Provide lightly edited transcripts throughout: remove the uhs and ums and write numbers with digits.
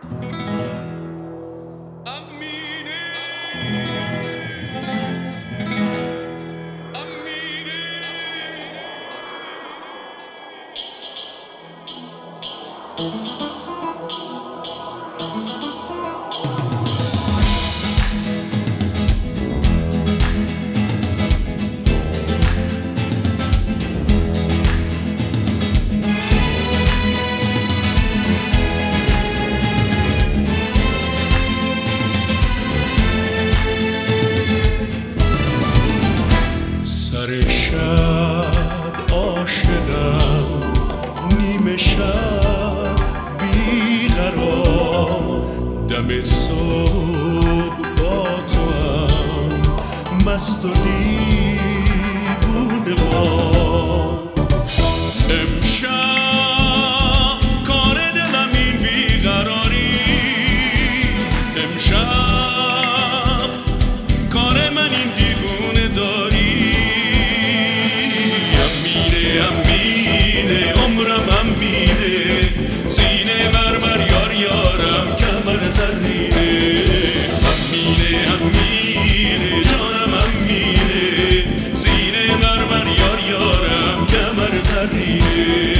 سر شب عاشقم، نیمه شب بیقرار، دم صبح با تو هم مست و دیوونه وار. امشب کار دلم این بیقراری، امشب کار من این دیوونه داری. امینه عمرم امینه، سینه مرمر یار یارم کمر زرینه. امینه جانم امینه، سینه مرمر یار یارم کمر زرینه.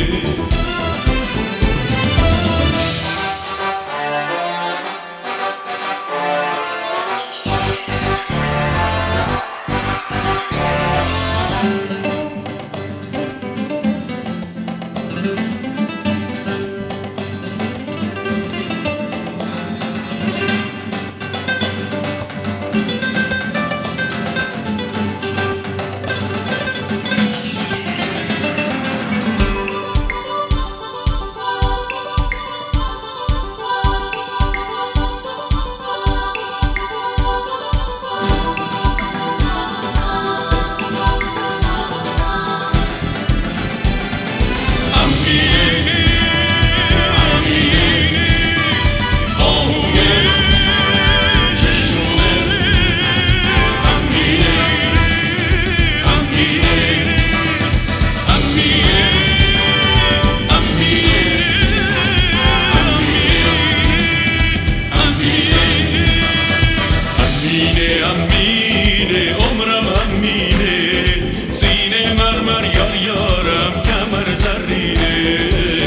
امینه عمرم امینه، سینه مرمر یار یارم کمر زرینه.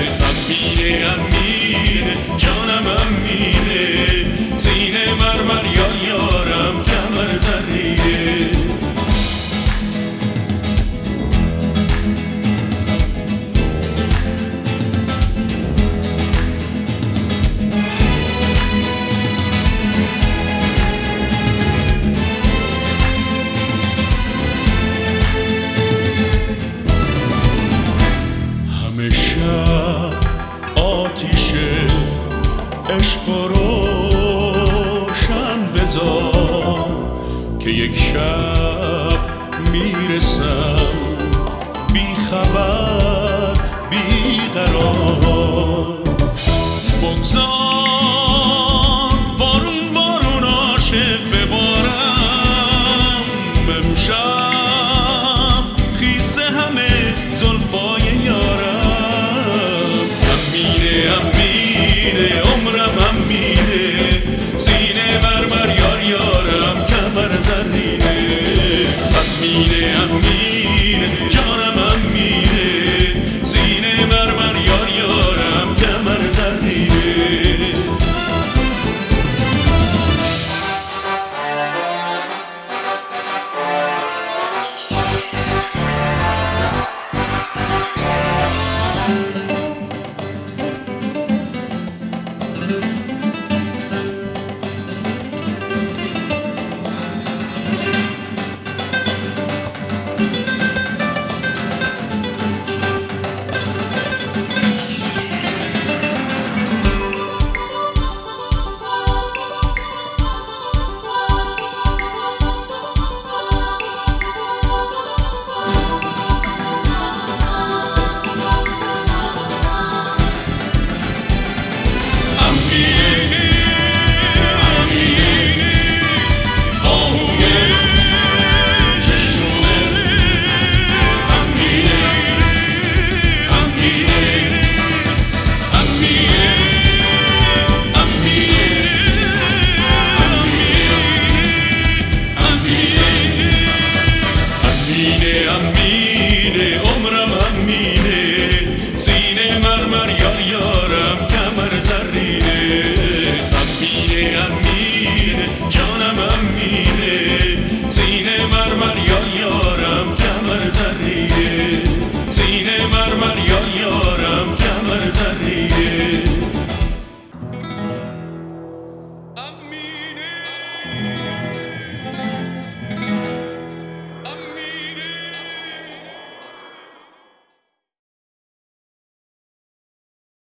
امینه جانم امینه، سینه مرمر یار یارم کمر زرینه. آتیش عشق روشن بذار که یک شب میرسم بی خبر بی قرار.